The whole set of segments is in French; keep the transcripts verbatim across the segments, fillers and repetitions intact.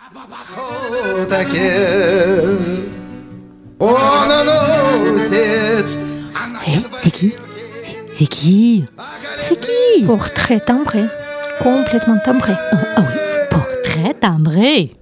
Hey, c'est qui? C'est qui? C'est qui? Portrait timbré. Complètement timbré. Oh, ah oui, portrait timbré.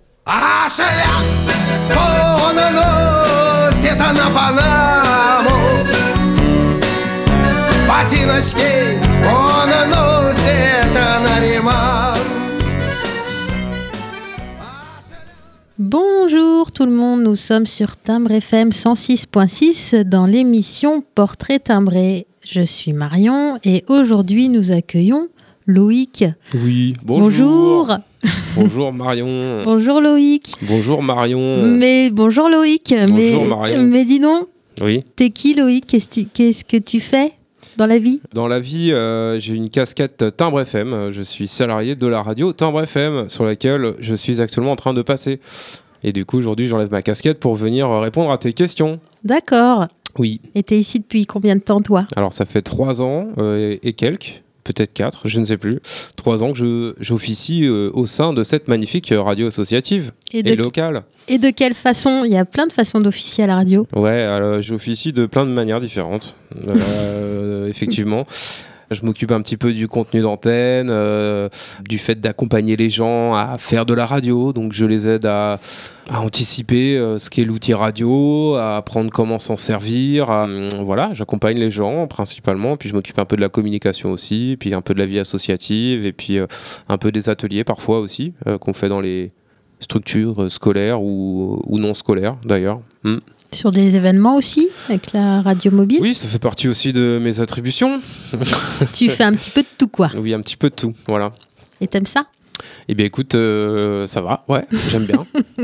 Bonjour tout le monde, nous sommes sur Timbre F M cent six point six dans l'émission Portrait timbré. Je suis Marion et aujourd'hui nous accueillons Loïc. Oui, bonjour. Bonjour. Bonjour Marion. Bonjour Loïc. Bonjour Marion. Mais bonjour Loïc. Bonjour mais, Marion. Mais dis donc, Oui. t'es qui Loïc? Qu'est-ce, tu, qu'est-ce que tu fais dans la vie? Dans la vie, euh, j'ai une casquette Timbre F M. Je suis salarié de la radio Timbre F M sur laquelle je suis actuellement en train de passer. Et du coup, aujourd'hui, j'enlève ma casquette pour venir répondre à tes questions. D'accord. Oui. Et t'es ici depuis combien de temps toi? Alors, ça fait trois ans euh, et quelques. Peut-être quatre, je ne sais plus. Trois ans que je, j'officie euh, au sein de cette magnifique radio associative et, de et qui- locale. Et de quelle façon? Il y a plein de façons d'officier à la radio. Ouais, alors, j'officie de plein de manières différentes. Euh, effectivement. Je m'occupe un petit peu du contenu d'antenne, euh, du fait d'accompagner les gens à faire de la radio. Donc je les aide à, à anticiper euh, ce qu'est l'outil radio, à apprendre comment s'en servir. à- hum, voilà, j'accompagne les gens principalement. Puis je m'occupe un peu de la communication aussi, puis un peu de la vie associative, et puis euh, un peu des ateliers parfois aussi, euh, qu'on fait dans les structures euh, scolaires ou, ou non scolaires d'ailleurs. Hum. Sur des événements aussi, avec la radio mobile. Oui, ça fait partie aussi de mes attributions. Tu fais un petit peu de tout quoi. Oui, un petit peu de tout, voilà. Et t'aimes ça? Eh bien écoute, euh, ça va, ouais, j'aime bien.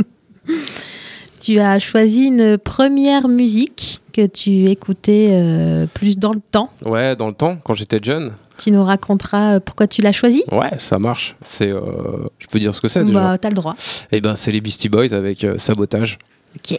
Tu as choisi une première musique que tu écoutais euh, plus dans le temps. Ouais, dans le temps, quand j'étais jeune. Tu nous raconteras euh, pourquoi tu l'as choisi. Ouais, ça marche. C'est, euh, je peux dire ce que c'est déjà. Bah, t'as le droit. Eh ben, c'est les Beastie Boys avec euh, Sabotage. Ok.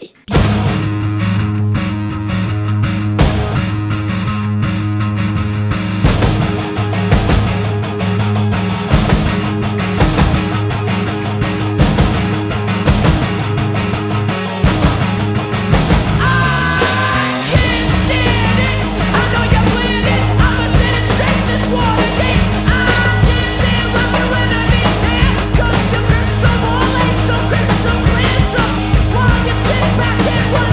Back and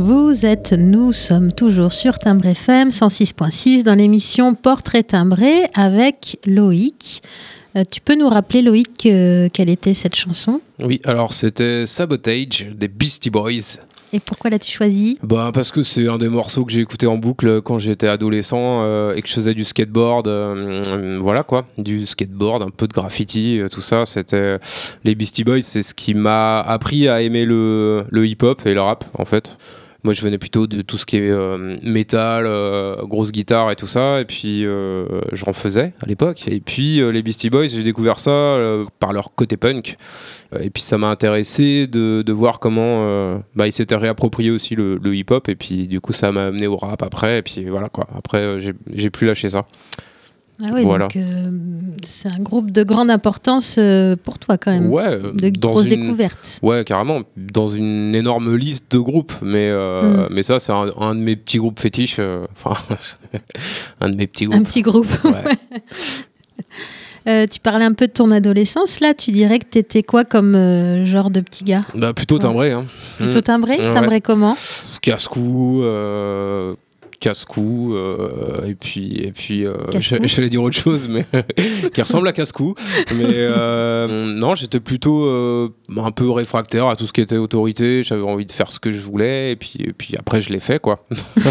Vous êtes, nous sommes toujours sur Timbre F M cent six point six dans l'émission Portrait timbré avec Loïc. Euh, tu peux nous rappeler, Loïc, euh, quelle était cette chanson ? Oui, alors c'était Sabotage des Beastie Boys. Et pourquoi l'as-tu choisi ? Bah parce que c'est un des morceaux que j'ai écouté en boucle quand j'étais adolescent euh, et que je faisais du skateboard, euh, euh, voilà quoi, du skateboard, un peu de graffiti, euh, tout ça. C'était les Beastie Boys, c'est ce qui m'a appris à aimer le, le hip-hop et le rap en fait. Moi, je venais plutôt de tout ce qui est euh, métal, euh, grosse guitare et tout ça. Et puis, euh, j'en faisais à l'époque. Et puis, euh, les Beastie Boys, j'ai découvert ça euh, par leur côté punk. Et puis, ça m'a intéressé de, de voir comment euh, bah, ils s'étaient réappropriés aussi le, le hip-hop. Et puis, du coup, ça m'a amené au rap après. Et puis, voilà quoi. Après, euh, j'ai, j'ai plus lâché ça. Ah oui, voilà. Donc euh, c'est un groupe de grande importance euh, pour toi quand même. Ouais, de grosses une... découvertes. Ouais, carrément. Dans une énorme liste de groupes. Mais, euh, mm. mais ça, c'est un, un de mes petits groupes fétiches. Enfin, euh, un de mes petits groupes. Un petit groupe, ouais. Euh, tu parlais un peu de ton adolescence, là. Tu dirais que t'étais quoi comme euh, genre de petit gars ? Bah, plutôt timbré. Hein. Plutôt timbré ? Mmh. Timbré ouais. Comment ? Casse-cou, euh, casse-cou, euh, et puis, et puis euh, j'allais dire autre chose, mais qui ressemble à casse-cou. Mais euh, non, j'étais plutôt euh, un peu réfractaire à tout ce qui était autorité. J'avais envie de faire ce que je voulais, et puis, et puis après, je l'ai fait, quoi.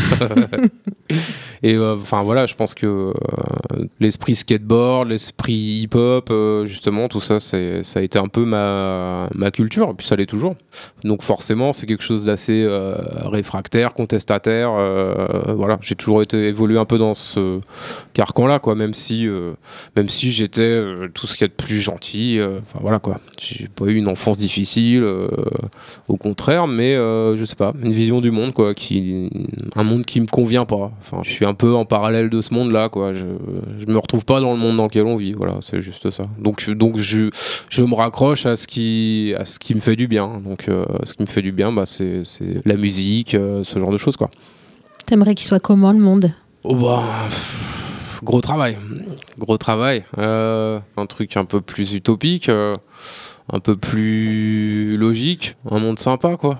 Et enfin euh, voilà, je pense que euh, l'esprit skateboard, l'esprit hip-hop, euh, justement, tout ça, c'est, ça a été un peu ma, ma culture, et puis ça l'est toujours. Donc forcément, c'est quelque chose d'assez euh, réfractaire, contestataire. Euh, voilà, j'ai toujours été évolué un peu dans ce carcan-là, quoi. Même si, euh, même si j'étais euh, tout ce qu'il y a de plus gentil. Enfin euh, voilà, quoi. J'ai pas eu une enfance difficile, euh, au contraire, mais euh, je sais pas, une vision du monde, quoi, qui, un monde qui me convient pas. Enfin, je suis un peu en parallèle de ce monde-là, quoi. Je, je me retrouve pas dans le monde dans lequel on vit. Voilà, c'est juste ça. Donc, donc je, je me raccroche à ce qui, à ce qui me fait du bien. Donc, euh, ce qui me fait du bien, bah, c'est, c'est la musique, euh, ce genre de choses, quoi. T'aimerais qu'il soit comment le monde ? Oh bah, pff, gros travail, gros travail. Euh, un truc un peu plus utopique, euh, un peu plus logique, un monde sympa, quoi.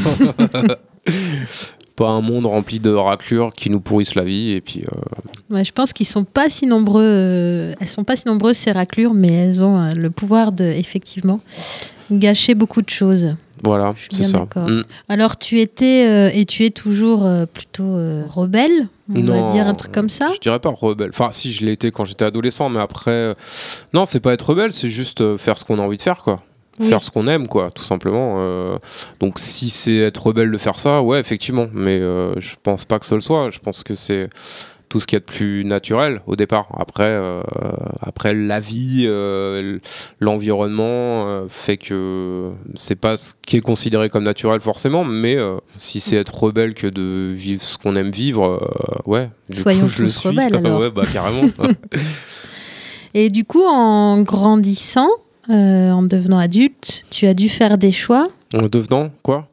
Pas un monde rempli de raclures qui nous pourrissent la vie et puis euh... ouais, je pense qu'ils sont pas si nombreux euh, elles sont pas si nombreuses ces raclures, mais elles ont euh, le pouvoir de effectivement gâcher beaucoup de choses. Voilà, je suis c'est bien ça. D'accord. Mm. Alors tu étais euh, et tu es toujours euh, plutôt euh, rebelle, on non, va dire un truc comme ça. Je dirais pas rebelle. Enfin, si, je l'ai été quand j'étais adolescent, mais après euh... non, c'est pas être rebelle, c'est juste euh, faire ce qu'on a envie de faire, quoi. Oui. Faire ce qu'on aime, quoi, tout simplement. Euh, donc si c'est être rebelle de faire ça, ouais, effectivement. Mais euh, je pense pas que ce le soit. Je pense que c'est tout ce qu'il y a de plus naturel au départ. Après, euh, après la vie, euh, l'environnement euh, fait que c'est pas ce qui est considéré comme naturel forcément. Mais euh, si c'est être rebelle que de vivre ce qu'on aime vivre, euh, ouais. Du Soyons coup, je tous le suis. rebelles alors. Ouais, bah carrément. Et du coup, en grandissant, Euh, en devenant adulte, tu as dû faire des choix. En devenant quoi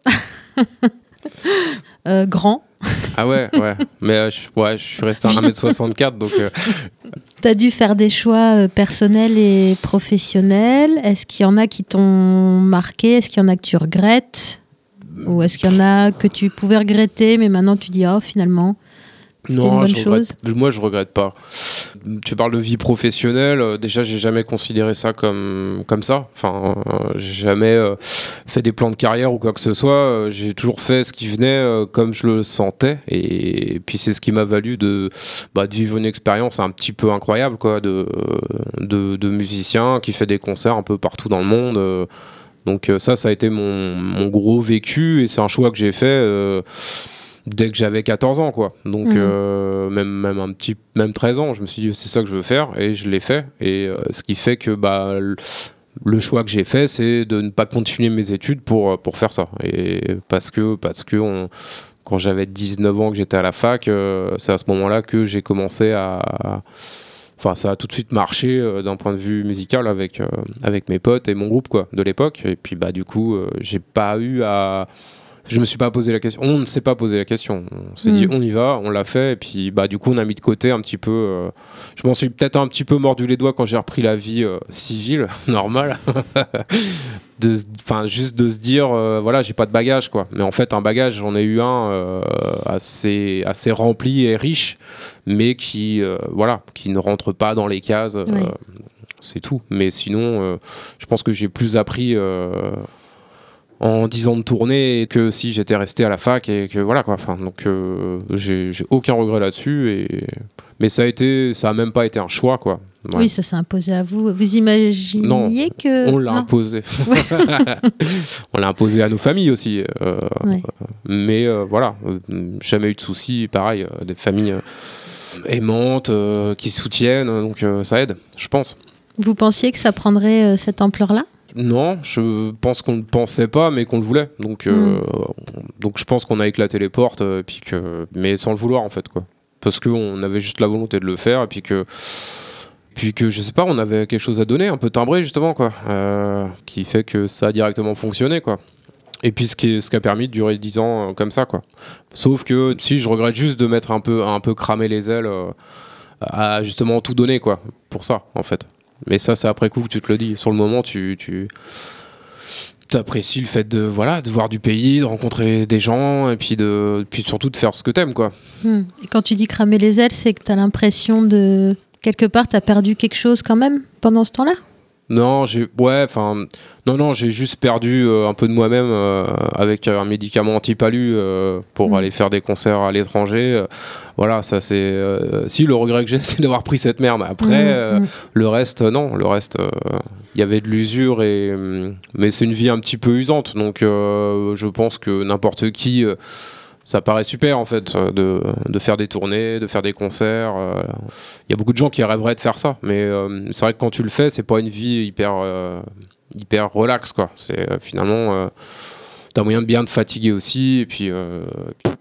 euh, Grand. Ah ouais, ouais. Mais euh, je, ouais, je suis resté à un mètre soixante-quatre, donc... Euh... Tu as dû faire des choix euh, personnels et professionnels. Est-ce qu'il y en a qui t'ont marqué ? Est-ce qu'il y en a que tu regrettes ? Ou est-ce qu'il y en a que tu pouvais regretter, mais maintenant tu dis « Oh, finalement ». C'était non, une bonne je chose. regrette, moi je regrette pas. Tu parles de vie professionnelle, euh, déjà j'ai jamais considéré ça comme, comme ça. Enfin, euh, j'ai jamais euh, fait des plans de carrière ou quoi que ce soit. Euh, j'ai toujours fait ce qui venait euh, comme je le sentais. Et, et puis c'est ce qui m'a valu de, bah, de vivre une expérience un petit peu incroyable, quoi, de, de, de musicien qui fait des concerts un peu partout dans le monde. Euh, donc euh, ça, ça a été mon, mon gros vécu et c'est un choix que j'ai fait. Euh, dès que j'avais quatorze ans, quoi. Donc mmh. euh, même même un petit même treize ans, je me suis dit c'est ça que je veux faire et je l'ai fait et euh, ce qui fait que bah le, le choix que j'ai fait, c'est de ne pas continuer mes études pour pour faire ça et parce que parce que on, quand j'avais dix-neuf ans que j'étais à la fac, euh, c'est à ce moment-là que j'ai commencé à Enfin, ça a tout de suite marché euh, d'un point de vue musical avec, euh, avec mes potes et mon groupe, quoi, de l'époque. Et puis, bah, du coup, euh, j'ai pas eu à je me suis pas posé la question. On ne s'est pas posé la question. On s'est mmh. dit, on y va, on l'a fait. Et puis, bah, du coup, on a mis de côté un petit peu. Euh, je m'en suis peut-être un petit peu mordu les doigts quand j'ai repris la vie euh, civile, normale. Enfin, juste de se dire, euh, voilà, j'ai pas de bagage, quoi. Mais en fait, un bagage, j'en ai eu un euh, assez, assez rempli et riche, mais qui, euh, voilà, qui ne rentre pas dans les cases. Euh, oui. C'est tout. Mais sinon, euh, je pense que j'ai plus appris. Euh, en dix ans de tournée que si j'étais resté à la fac et que voilà quoi. Enfin, donc euh, j'ai, j'ai aucun regret là-dessus et mais ça a été, ça a même pas été un choix quoi. Ouais. Oui, ça s'est imposé à vous. Vous imaginiez non, que on l'a non. imposé. On l'a imposé à nos familles aussi. Euh, ouais. Mais euh, voilà, jamais eu de soucis. Pareil, euh, des familles euh, aimantes euh, qui soutiennent, donc euh, ça aide, je pense. Vous pensiez que ça prendrait euh, cette ampleur-là ? Non, je pense qu'on ne pensait pas, mais qu'on le voulait. Donc, mmh. euh, donc je pense qu'on a éclaté les portes, euh, puis que, mais sans le vouloir en fait, quoi. Parce qu'on avait juste la volonté de le faire, et puis que, puis que je sais pas, on avait quelque chose à donner, un peu timbré justement, quoi, euh, qui fait que ça a directement fonctionné, quoi. Et puis ce qui, ce qui a permis de durer dix ans euh, comme ça, quoi. Sauf que si je regrette juste de mettre un peu, un peu cramé les ailes, euh, à justement tout donner, quoi, pour ça, en fait. Mais ça, c'est après coup que tu te le dis. Sur le moment, tu, tu apprécies le fait de, voilà, de voir du pays, de rencontrer des gens, et puis, de, puis surtout de faire ce que t'aimes, quoi. Mmh. Et quand tu dis cramer les ailes, c'est que t'as l'impression de... Quelque part, t'as perdu quelque chose quand même pendant ce temps-là ? Non, j'ai... Ouais, enfin... Non, non, j'ai juste perdu euh, un peu de moi-même euh, avec un médicament anti-palu euh, pour mmh. aller faire des concerts à l'étranger. Euh, voilà, ça c'est... Euh, si, le regret que j'ai, c'est d'avoir pris cette merde. Après, mmh. euh, mmh. le reste, non. Le reste, il euh, y avait de l'usure, et, mais c'est une vie un petit peu usante. Donc, euh, je pense que n'importe qui... Euh, ça paraît super en fait de, de faire des tournées, de faire des concerts. Il euh, y a beaucoup de gens qui rêveraient de faire ça, mais euh, c'est vrai que quand tu le fais, c'est pas une vie hyper, euh, hyper relax, quoi. C'est euh, finalement, euh, t'as moyen de bien te fatiguer aussi, et puis. Euh, puis...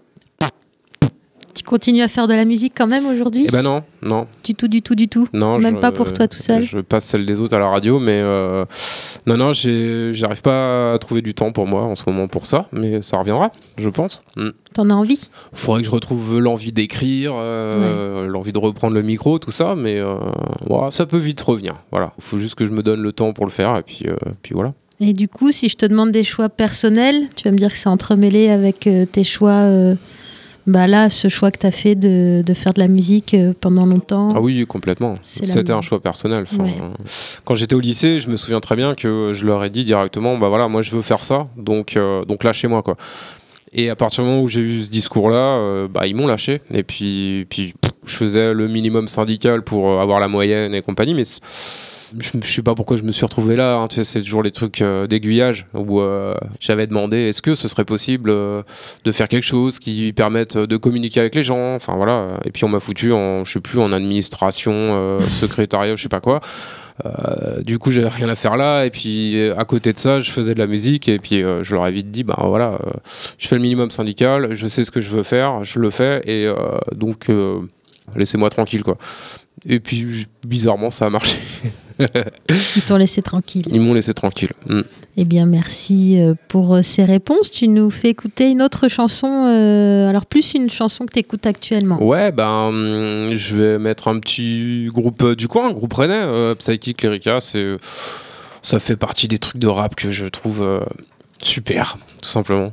Tu continues à faire de la musique quand même aujourd'hui ? Eh ben non, non. Du tout, du tout, du tout. Non, même je, pas pour toi tout seul. Je passe celle des autres à la radio, mais euh, non, non, j'ai, j'arrive pas à trouver du temps pour moi en ce moment pour ça, mais ça reviendra, je pense. Mm. T'en as envie ? Faudrait que je retrouve l'envie d'écrire, euh, ouais. l'envie de reprendre le micro, tout ça, mais euh, ouais, ça peut vite revenir. Voilà, il faut juste que je me donne le temps pour le faire, et puis, euh, puis voilà. Et du coup, si je te demande des choix personnels, tu vas me dire que c'est entremêlé avec euh, tes choix. Euh... Bah là, ce choix que tu as fait de, de faire de la musique pendant longtemps. Ah oui, complètement. C'était un choix personnel. Enfin, ouais. euh, quand j'étais au lycée, je me souviens très bien que je leur ai dit directement, bah voilà, moi je veux faire ça, donc, euh, donc lâchez-moi, quoi. Et à partir du moment où j'ai eu ce discours-là, euh, bah, ils m'ont lâché. Et puis, puis pff, je faisais le minimum syndical pour avoir la moyenne et compagnie, mais je ne sais pas pourquoi je me suis retrouvé là, hein. Tu sais, c'est toujours les trucs euh, d'aiguillage où euh, j'avais demandé est-ce que ce serait possible euh, de faire quelque chose qui permette de communiquer avec les gens, enfin voilà, et puis on m'a foutu en, je sais plus, en administration, euh, secrétariat, je sais pas quoi. Euh, du coup j'avais rien à faire là, et puis à côté de ça je faisais de la musique, et puis euh, je leur ai vite dit bah voilà, euh, je fais le minimum syndical, je sais ce que je veux faire, je le fais, et euh, donc euh, laissez-moi tranquille, quoi. Et puis bizarrement ça a marché. Ils t'ont laissé tranquille. Ils m'ont laissé tranquille. Mm. Eh bien, merci pour ces réponses. Tu nous fais écouter une autre chanson, euh, alors plus une chanson que tu écoutes actuellement. Ouais, ben, je vais mettre un petit groupe euh, du coin, un groupe rennais, euh, Psychic Lyrica. C'est, ça fait partie des trucs de rap que je trouve euh, super, tout simplement.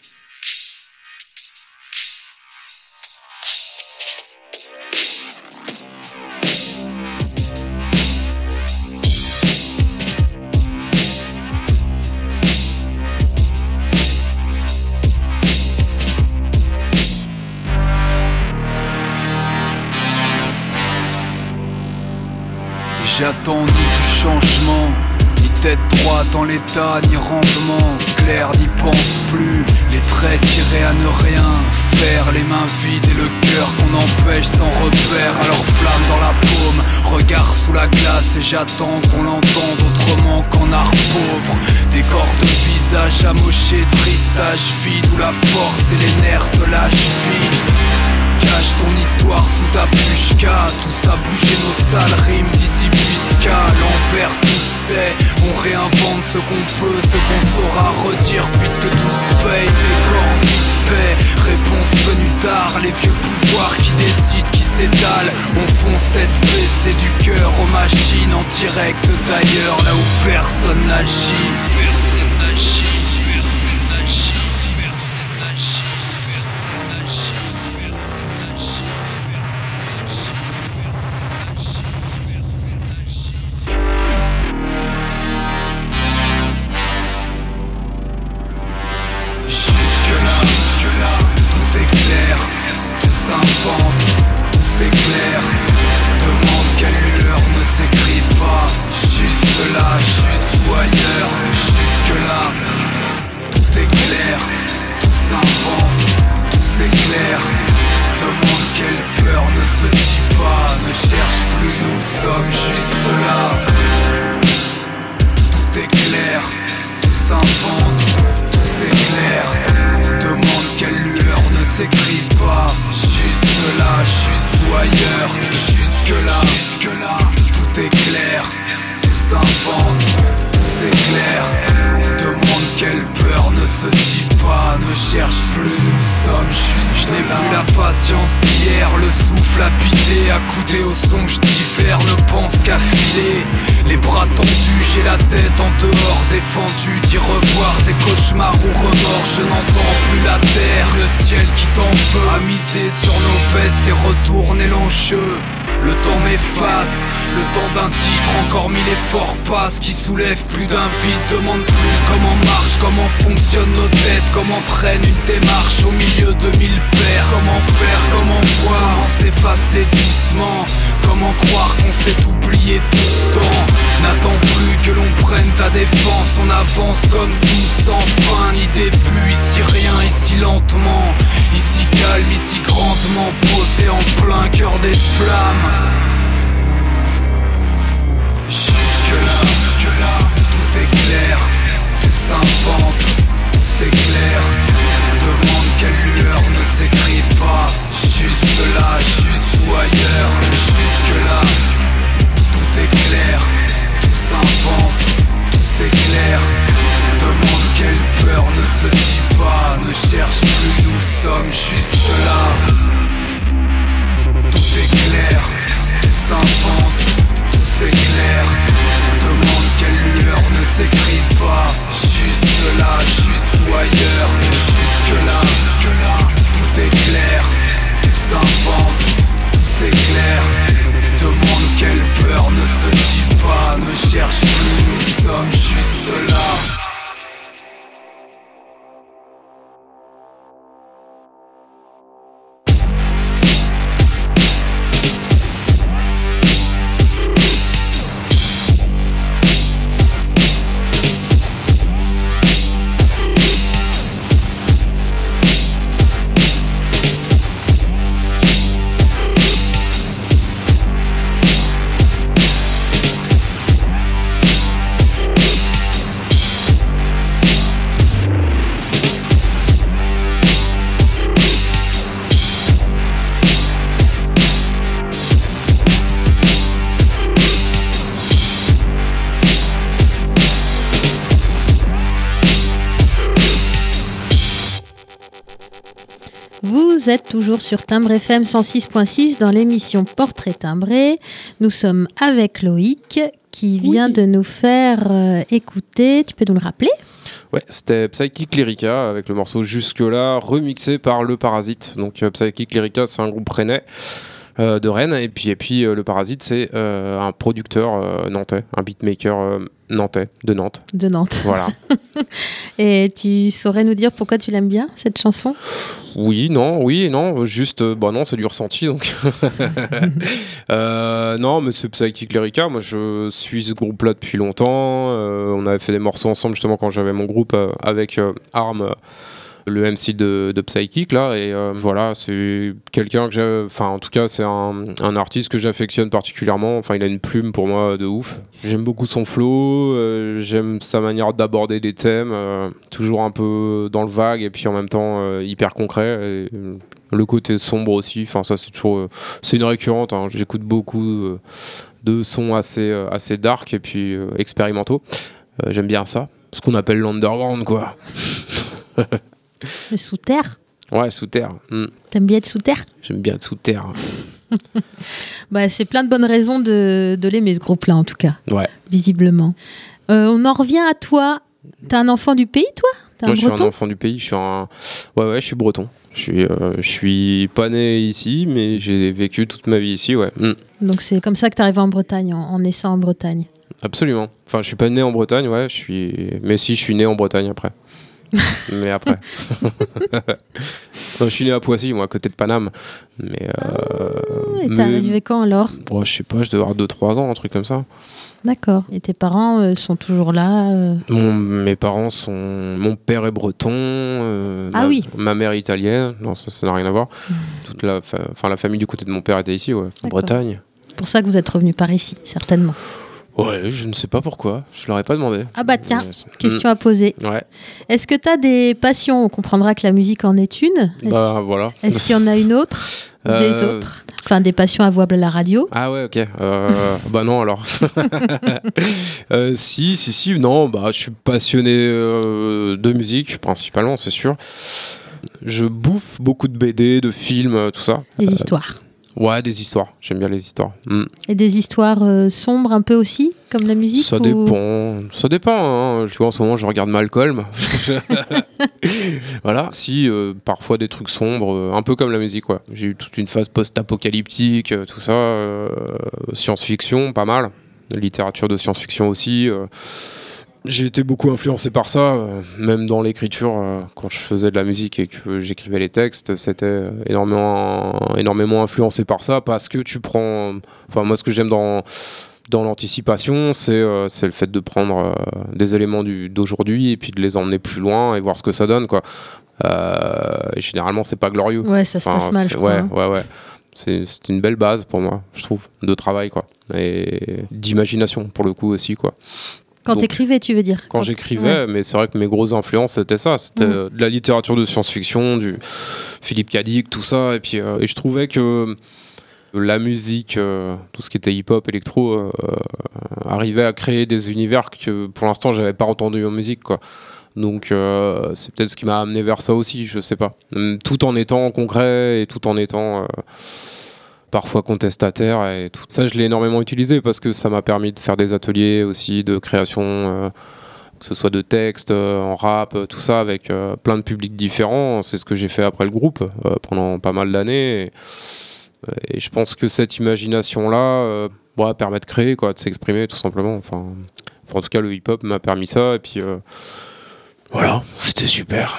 J'ai attendu du changement, ni tête droite dans l'état, ni rendement clair, n'y pense plus. Les traits tirés à ne rien faire, les mains vides et le cœur qu'on empêche sans repère. Alors flamme dans la paume, regard sous la glace, et j'attends qu'on l'entende autrement qu'en art pauvre. Décor de visage amoché, tristage vide, où la force et les nerfs te lâchent vite. Cache ton histoire sous ta pushka. Tous à bouger nos sales rimes d'ici puisqu'à l'envers tous c'est. On réinvente ce qu'on peut, ce qu'on saura redire puisque tout se paye, décor vite fait. Réponse venue tard, les vieux pouvoirs qui décident, qui s'étalent. On fonce tête baissée du cœur aux machines en direct d'ailleurs, là où personne n'agit. Personne n'agit. S'invente, tout s'éclaire. Demande quelle lueur ne s'écrit pas. Juste là, juste ou ailleurs. Jusque là, tout est clair. Tout s'invente, tout s'éclaire. Demande quelle peur ne se dit pas. Ne cherche plus, nous sommes juste là. Tout est clair, tout s'invente, tout s'éclaire. Demande quelle lueur ne s'écrit pas. Juste là, juste ou ailleurs. Jusque là, jusque là, tout est clair, tout s'invente, tout s'éclaire. Demande quelle peur ne se dit pas. Ne cherche plus, nous sommes juste. Je n'ai plus la patience d'hier, le souffle habité, accoudé au songe d'hiver, ne pense qu'à filer. Les bras tendus, j'ai la tête en dehors, défendu d'y revoir tes cauchemars ou remords. Je n'entends plus la terre, le ciel qui t'en veut. À miser sur nos vestes et retourner l'enjeu. Le temps m'efface, le temps d'un titre, encore mille efforts passent qui soulèvent plus d'un vice. Demande plus comment marche, comment fonctionnent nos têtes, comment traîne une démarche au milieu de mille paires. Comment faire, comment voir, comment s'effacer doucement. Comment croire qu'on s'est oublié tout ce temps. N'attends plus que l'on prenne ta défense, on avance comme tout sans fin ni début. Ici rien, ici lentement, ici calme, ici grandement posé en plein cœur des flammes. Jusque là, jusque là, tout est clair, tout s'invente, tout s'éclaire. Demande quelle lueur ne s'écrit pas. Juste là, juste ou ailleurs. Jusque là, tout est clair, tout s'invente, tout s'éclaire. Demande quelle peur ne se dit pas. Ne cherche plus, nous sommes juste là. Tout est clair, tout s'invente, tout s'éclaire. Demande quelle lueur ne s'écrit pas. Juste là, juste ou ailleurs. Jusque là, jusque là, tout est clair, tout s'invente, tout s'éclaire. Demande quelle peur ne se dit pas. Ne cherche plus, nous sommes juste là. Vous êtes toujours sur Timbre F M cent six point six dans l'émission Portrait Timbré. Nous sommes avec Loïc qui vient oui. de nous faire euh, écouter. Tu peux nous le rappeler ? Ouais, c'était Psychic Lyrica avec le morceau Jusque-là, remixé par Le Parasite. Donc euh, Psychic Lyrica, c'est un groupe rennais. Euh, de Rennes, et puis, et puis euh, Le Parasite, c'est euh, un producteur euh, nantais, un beatmaker euh, nantais, de Nantes. De Nantes. Voilà. Et tu saurais nous dire pourquoi tu l'aimes bien, cette chanson ? Oui, non, oui, non, juste, euh, bah non, c'est du ressenti, donc. euh, non, mais c'est Psychic Lyrica, moi je suis ce groupe-là depuis longtemps, euh, on avait fait des morceaux ensemble justement quand j'avais mon groupe euh, avec euh, Arm, euh, le M C de, de Psychic là, et euh, voilà, c'est quelqu'un que j'ai, enfin en tout cas c'est un, un artiste que j'affectionne particulièrement, enfin il a une plume pour moi de ouf, j'aime beaucoup son flow, euh, j'aime sa manière d'aborder des thèmes, euh, toujours un peu dans le vague et puis en même temps euh, hyper concret, et, Le côté sombre aussi, enfin ça c'est toujours, euh, c'est une récurrente. Hein. J'écoute beaucoup euh, de sons assez euh, assez dark et puis euh, expérimentaux. Euh, j'aime bien ça, ce qu'on appelle l'underground quoi. Le sous terre. Ouais, sous terre. Mm. T'aimes bien être sous terre? J'aime bien être sous terre. Bah, c'est plein de bonnes raisons de, de l'aimer ce groupe-là en tout cas. Ouais. Visiblement. Euh, on en revient à toi. T'es un enfant du pays, toi? T'es un Moi, je suis breton? un enfant du pays. Je suis un. Ouais, ouais, je suis breton. Je suis, euh, je suis pas né ici, mais j'ai vécu toute ma vie ici, ouais. Mm. Donc c'est comme ça que t'es arrivé en Bretagne, en, en naissant en Bretagne. Absolument. Enfin, je suis pas né en Bretagne, ouais. Je suis. Mais si, je suis né en Bretagne après. mais après. Non, je suis né à Poissy, moi, à côté de Paname. Mais. Euh... Et t'es mais... arrivé quand alors? Bon, je sais pas, je devais avoir deux trois ans, un truc comme ça. D'accord. Et tes parents euh, sont toujours là euh... Mon, mes parents sont... Mon père est breton. Euh, ah ma, oui. Ma mère est italienne. Non, ça, ça n'a rien à voir. Mmh. Toute la, fa... enfin, la famille du côté de mon père était ici, ouais, en Bretagne. C'est pour ça que vous êtes revenu par ici, certainement. Ouais, je ne sais pas pourquoi. Je leur ai pas demandé. Ah bah tiens, euh, question à poser. Ouais. Est-ce que tu as des passions? On comprendra que la musique en est une. Est-ce bah qu'... voilà. Est-ce qu'il y en a une autre? euh... Des autres? Enfin, des passions avouables à la radio? Ah ouais, ok. Euh, bah non, alors. euh, si, si, si, non, bah je suis passionné euh, de musique, principalement, c'est sûr. Je bouffe beaucoup de B D, de films, tout ça. Des euh, histoires? Ouais, des histoires. J'aime bien les histoires. Mm. Et des histoires euh, sombres un peu aussi, comme la musique? Ça ou... dépend. Ça dépend. Hein. Tu vois, en ce moment, je regarde Malcolm. Voilà. Si, euh, parfois des trucs sombres, euh, un peu comme la musique, ouais. J'ai eu toute une phase post-apocalyptique, euh, tout ça. Euh, science-fiction, pas mal. Littérature de science-fiction aussi. Euh. J'ai été beaucoup influencé par ça, euh, même dans l'écriture, euh, quand je faisais de la musique et que j'écrivais les textes, c'était énormément, énormément influencé par ça, parce que tu prends... Enfin, moi, ce que j'aime dans, dans l'anticipation, c'est, euh, c'est le fait de prendre euh, des éléments du, d'aujourd'hui et puis de les emmener plus loin et voir ce que ça donne, quoi. Euh, et généralement, c'est pas glorieux. Ouais, ça se enfin, passe mal, je crois. Ouais, hein. ouais, ouais. C'est, c'est une belle base pour moi, je trouve, de travail, quoi. Et d'imagination, pour le coup, aussi, quoi. Quand Donc, t'écrivais, tu veux dire? Quand, quand j'écrivais, ouais. Mais c'est vrai que mes grosses influences, c'était ça. C'était mmh. de la littérature de science-fiction, du Philippe K. Dick, tout ça. Et, puis, euh, et je trouvais que la musique, euh, tout ce qui était hip-hop, électro, euh, arrivait à créer des univers que pour l'instant, j'avais pas entendu en musique, quoi. Donc euh, c'est peut-être ce qui m'a amené vers ça aussi, je sais pas. Tout en étant concret et tout en étant... Euh, parfois contestataire, et tout ça je l'ai énormément utilisé parce que ça m'a permis de faire des ateliers aussi de création, euh, que ce soit de textes, euh, en rap, tout ça, avec euh, plein de publics différents. C'est ce que j'ai fait après le groupe euh, pendant pas mal d'années, et, et je pense que cette imagination là euh, bon, permet de créer, quoi, de s'exprimer tout simplement. Enfin, en tout cas le hip-hop m'a permis ça, et puis euh, voilà, c'était super.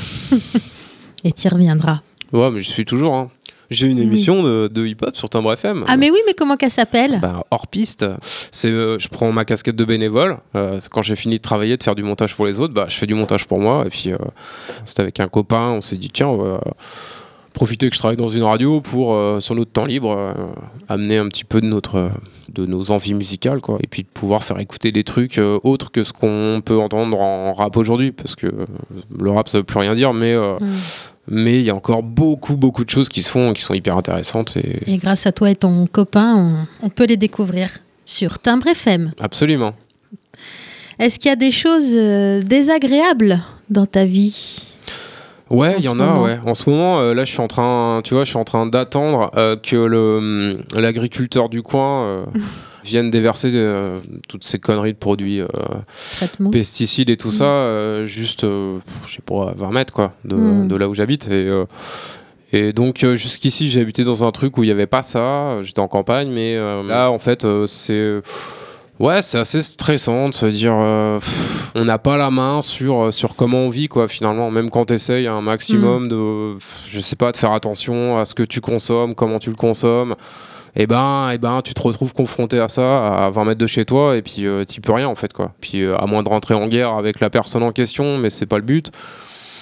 Et t'y reviendras. Ouais, mais je suis toujours, hein. J'ai une émission oui. de, de hip-hop sur Timbre F M. Ah mais oui, mais comment qu'elle s'appelle? Bah, hors piste. C'est, euh, je prends ma casquette de bénévole. Euh, quand j'ai fini de travailler, de faire du montage pour les autres, bah, je fais du montage pour moi. Et puis, euh, c'était avec un copain, on s'est dit, tiens, on va profiter que je travaille dans une radio pour, euh, sur notre temps libre, euh, amener un petit peu de, notre, de nos envies musicales, quoi. Et puis de pouvoir faire écouter des trucs euh, autres que ce qu'on peut entendre en rap aujourd'hui. Parce que euh, le rap, ça veut plus rien dire, mais... Euh, mm. Mais il y a encore beaucoup, beaucoup de choses qui se font, qui sont hyper intéressantes. Et, et grâce à toi et ton copain, on, on peut les découvrir sur Timbre F M. Absolument. Est-ce qu'il y a des choses euh, désagréables dans ta vie? Ouais, il y en moment. a, ouais. En ce moment, euh, là, je suis en train, tu vois, je suis en train d'attendre euh, que le, l'agriculteur du coin... Euh, viennent déverser euh, toutes ces conneries de produits euh, pesticides et tout mmh. ça euh, juste euh, je sais pas, vingt mètres quoi, de, mmh. de là où j'habite, et, euh, et donc euh, jusqu'ici j'ai habité dans un truc où il n'y avait pas ça, j'étais en campagne, mais euh, là en fait euh, c'est ouais c'est assez stressant de se dire euh, pff, on n'a pas la main sur, sur comment on vit, quoi, finalement, même quand tu essayes un maximum mmh. de je sais pas de faire attention à ce que tu consommes, comment tu le consommes. Et ben, et ben, tu te retrouves confronté à ça à vingt mètres de chez toi, et puis euh, tu peux rien en fait, quoi. Puis euh, à moins de rentrer en guerre avec la personne en question, mais c'est pas le but.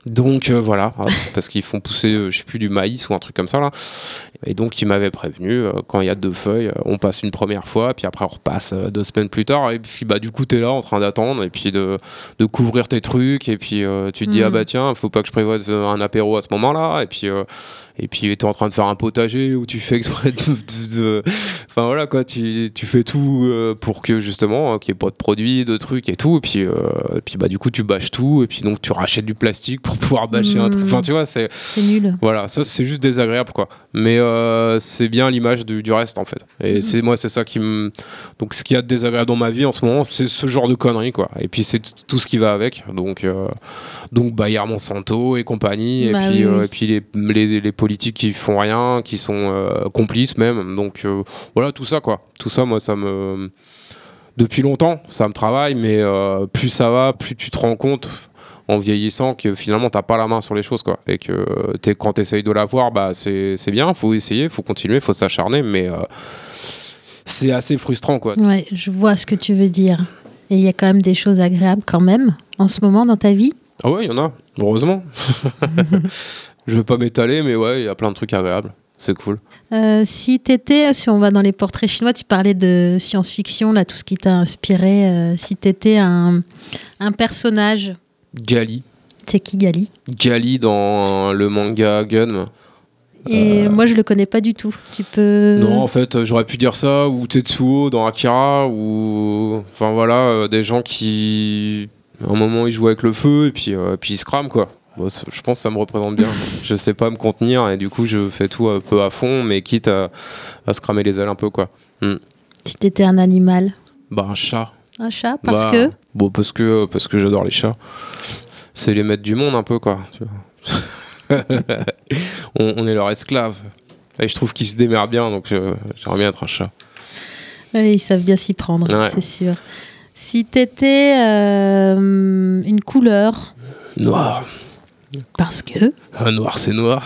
Donc euh, voilà, parce qu'ils font pousser, euh, je sais plus, du maïs ou un truc comme ça là. Et donc ils m'avaient prévenu, euh, quand il y a deux feuilles, euh, on passe une première fois, puis après on repasse euh, deux semaines plus tard. Et puis bah du coup t'es là en train d'attendre et puis de, de couvrir tes trucs. Et puis euh, tu te dis Mmh. ah bah tiens, faut pas que je prévoie un apéro à ce moment-là. Et puis euh, et puis t'es en train de faire un potager où tu fais exprès de, de, de... enfin voilà quoi, tu, tu fais tout euh, pour que justement euh, qu'il n'y ait pas de produits, de trucs et tout. Et puis euh, et puis bah du coup tu bâches tout et puis donc tu rachètes du plastique pour pouvoir bâcher Mmh. un truc. Enfin tu vois, c'est C'est nul. voilà, ça c'est juste désagréable quoi. Mais euh, c'est bien l'image du, du reste en fait. Et Mhm. c'est moi c'est ça qui me donc ce qu'il y a de désagréable dans ma vie en ce moment, c'est ce genre de conneries quoi. Et puis c'est t- tout ce qui va avec. Donc euh, donc Bayer Monsanto et compagnie et Bah puis oui, euh, oui. et puis les, les les politiques qui font rien, qui sont euh, complices même. Donc euh, voilà tout ça quoi. Tout ça moi ça me depuis longtemps, ça me travaille mais euh, plus ça va, plus tu te rends compte en vieillissant que finalement t'as pas la main sur les choses quoi et que euh, t'es, quand t'essayes de l'avoir bah c'est, c'est bien, faut essayer, faut continuer, faut s'acharner mais euh, c'est assez frustrant quoi. Ouais, je vois ce que tu veux dire. Et il y a quand même des choses agréables quand même en ce moment dans ta vie. Ah ouais, il y en a, heureusement. Je vais pas m'étaler mais ouais, il y a plein de trucs agréables, c'est cool. Euh, si t'étais, si on va dans les portraits chinois, tu parlais de science-fiction, là, tout ce qui t'a inspiré. Euh, si t'étais un, un personnage, Gali, c'est qui Gali? Gali dans le manga Gun. Et moi, je le connais pas du tout. Tu peux. Non, en fait, j'aurais pu dire ça, ou Tetsuo dans Akira, ou. Enfin voilà, euh, des gens qui. À un moment, ils jouent avec le feu, et puis, euh, puis ils se crament, quoi. Bon, c- je pense que ça me représente bien. Je sais pas me contenir, et du coup, je fais tout un peu à fond, mais quitte à, à se cramer les ailes un peu, quoi. Hmm. Si t'étais un animal, Bah, un chat. un chat, parce Bah, que. Bon, parce que, parce que j'adore les chats. C'est les maîtres du monde, un peu, quoi. Tu vois. on, on est leur esclave. Et je trouve qu'ils se démerdent bien, donc euh, j'aimerais bien être un chat. Ouais, ils savent bien s'y prendre, Ouais. c'est sûr. Si t'étais euh, une couleur, Noir. parce que. Un noir, c'est noir.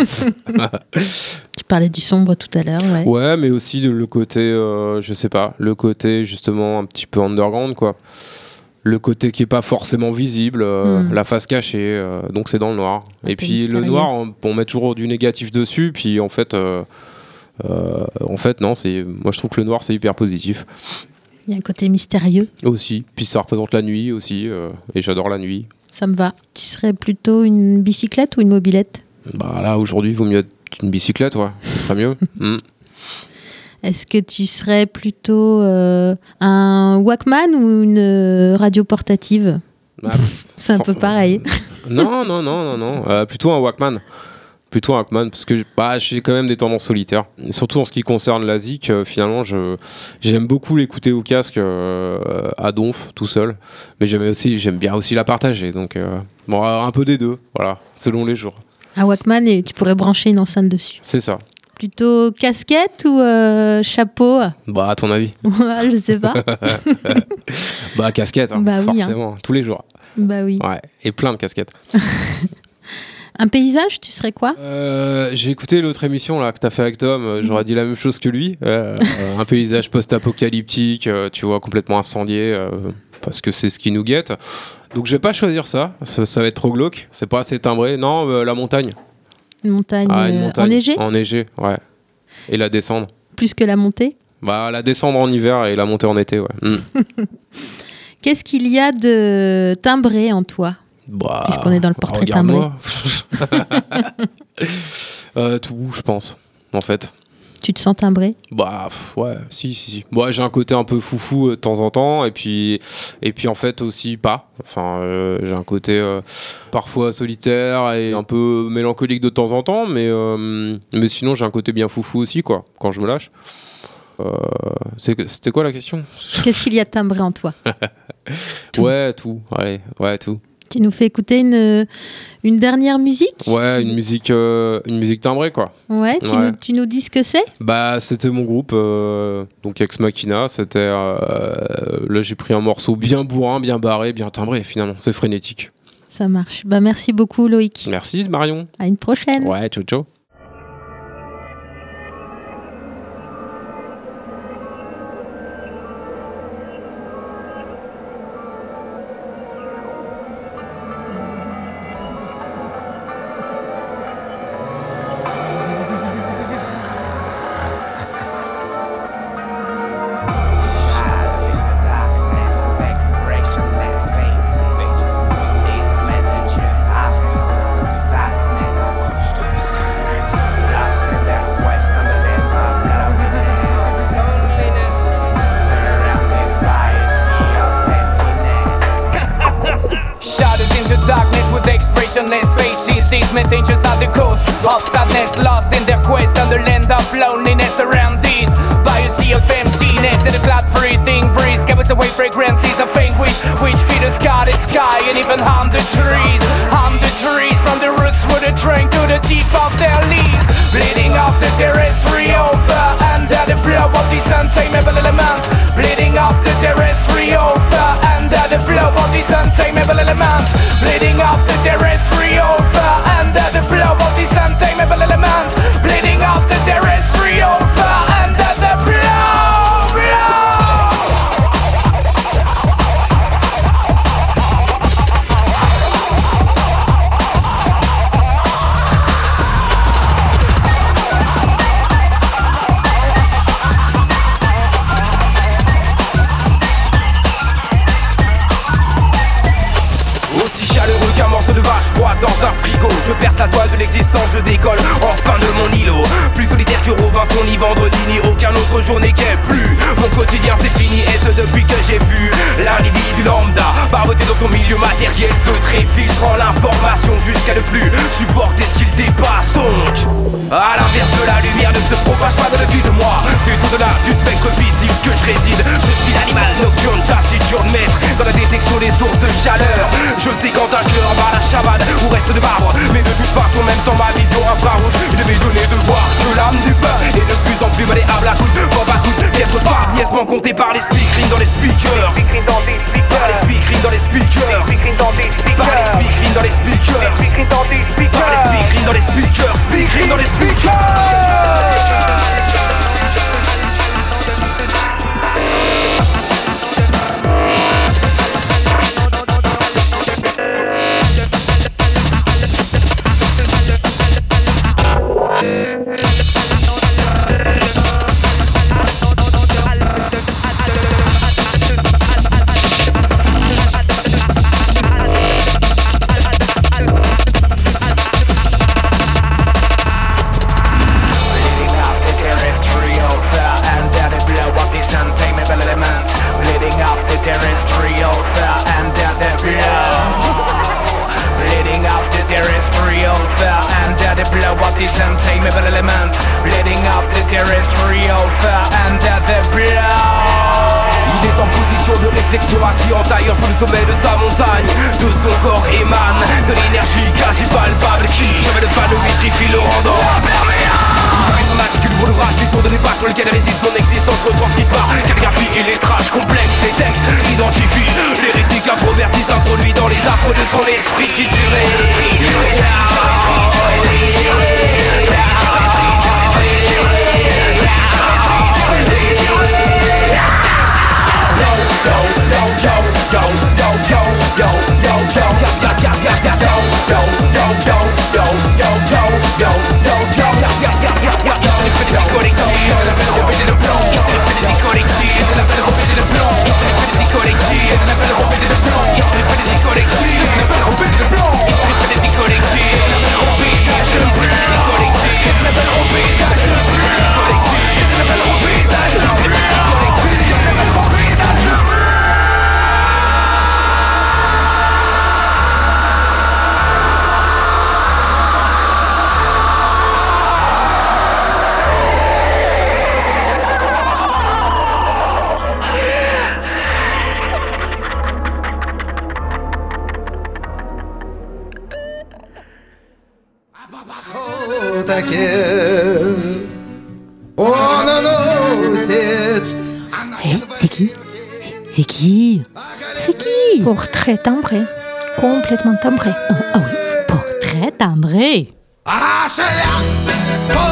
Tu parlais du sombre tout à l'heure, ouais. Ouais, mais aussi de le côté, euh, je sais pas, le côté justement un petit peu underground, quoi. Le côté qui est pas forcément visible, euh, Mm. la face cachée, euh, donc c'est dans le noir. Un Et peu puis le mystérieux. noir, on, on met toujours du négatif dessus, puis en fait, euh, euh, en fait non, c'est, moi je trouve que le noir c'est hyper positif Il y a un côté mystérieux, aussi. Puis ça représente la nuit aussi, euh, et j'adore la nuit. ça me va. Tu serais plutôt une bicyclette ou une mobilette? Bah là aujourd'hui, il vaut mieux être une bicyclette, ouais, ce serait mieux. Mm. Est-ce que tu serais plutôt euh, un Walkman ou une euh, radio portative? Ah, pff, C'est un peu pareil. Non, non, non, non, non. Euh, plutôt un Walkman. Plutôt un Walkman, parce que bah, j'ai quand même des tendances solitaires. Surtout en ce qui concerne la zik, euh, finalement, je, j'aime beaucoup l'écouter au casque euh, à donf, tout seul. Mais j'aime, aussi, j'aime bien aussi la partager. Donc, euh, bon, un peu des deux, voilà, selon les jours. Un Walkman et tu pourrais brancher une enceinte dessus. C'est ça. Plutôt casquette ou euh, chapeau? Bah, à ton avis? Je sais pas. Bah, casquette, hein, Bah oui, hein. forcément, tous les jours. Bah oui. Ouais, et plein de casquettes. Un paysage, tu serais quoi? Euh, j'ai écouté l'autre émission là que t'as fait avec Tom. euh, J'aurais dit la même chose que lui. Euh, euh, un paysage post-apocalyptique, euh, tu vois, complètement incendié, euh, parce que c'est ce qui nous guette. Donc je vais pas choisir ça. Ça, ça va être trop glauque. C'est pas assez timbré. Non, euh, la montagne. Une montagne, Ah, une euh, montagne. enneigée? Enneigée, ouais. Et la descendre. Plus que la montée? Bah la descendre en hiver et la monter en été, ouais. Mm. Qu'est-ce qu'il y a de timbré en toi? Bah, Puisqu'on est dans le portrait regarde-moi. euh, tout, je pense, en fait. Tu te sens timbré? Bah pff, ouais, si, si, si. Bon, j'ai un côté un peu foufou euh, de temps en temps, et puis, et puis en fait aussi pas. Enfin, euh, j'ai un côté euh, parfois solitaire et un peu mélancolique de temps en temps, mais, euh, mais sinon j'ai un côté bien foufou aussi, quoi, quand je me lâche. Euh, c'est- c'était quoi la question? Qu'est-ce qu'il y a de timbré en toi? Tout. Ouais, tout, allez, ouais, tout. Tu nous fais écouter une, une dernière musique? Ouais, une musique, euh, une musique timbrée, quoi. Ouais, tu, Ouais. Nous, tu nous dis ce que c'est? Bah, c'était mon groupe, euh, donc Ex Machina. C'était, euh, là, j'ai pris un morceau bien bourrin, bien barré, bien timbré. Finalement, c'est frénétique. Ça marche. Bah, merci beaucoup Loïc. Merci Marion. À une prochaine. Ouais, ciao ciao. directionless faces. These messengers are the cause of sadness, lost in their quest on the land of loneliness, surrounded by a sea of emptiness. And a blood-breathing breeze carries away fragrances of anguish, which feed the sky, the sky, and even harm the trees. Harm the trees from the roots with a drink to the deep of their leaves, bleeding off the terrestrial fur under the blow of these untamable elements. Bleeding off the terrestrial fur under the blow of these untamable elements. Bleeding off the terrestrial fur under the blow of these untamable elements. Bleeding off the terrestrial fur under the blow, blow. De vache froide dans un frigo. Je perce la toile de l'existence, je décolle enfin de mon îlot. Plus solitaire que Robinson ni vendredi ni aucun autre jour n'est qu'elle. Plus mon quotidien c'est fini, et ce depuis que j'ai vu l'individu lambda barboter dans son milieu matériel, feutré, filtrant l'information jusqu'à ne plus supporter ce qu'il dépasse. Donc à l'inverse de la lumière ne se propage pas dans le vide de moi. C'est au-delà du spectre visible que je réside. Je suis l'animal nocturne, taciturne, maître dans la détection des sources de chaleur. Je sais quand un cœur bat la chavade ou reste de marbre, mais de toute façon même sans ma vision infrarouge, il devait donner de voir que l'âme du peuple est de plus en plus malléable à coups de pop à coups d'être hargneusement compté par les speakerines dans les speakers. Par les speakerines dans les speakers. Par les speakerines dans les speakers. Par les speakerines dans les speakers. Par les speakerines dans les speakers. Speakerines dans les speakers. Assis en tailleur sur le sommet de sa montagne, de son corps émane de l'énergie quasi palpable qui jamais le panneau vitrifie le rendant avec son attitude pour l'ouvrage des tours de débat sur lequel réside son existence retranscrite par calligraphie et lettrage complexe. Ses textes identifient l'hérétique introverti s'introduit dans les affres de son esprit qui durait. C'est qui? C'est qui? Portrait timbré. Complètement timbré. Oh, ah oui, portrait timbré. Ah, c'est là.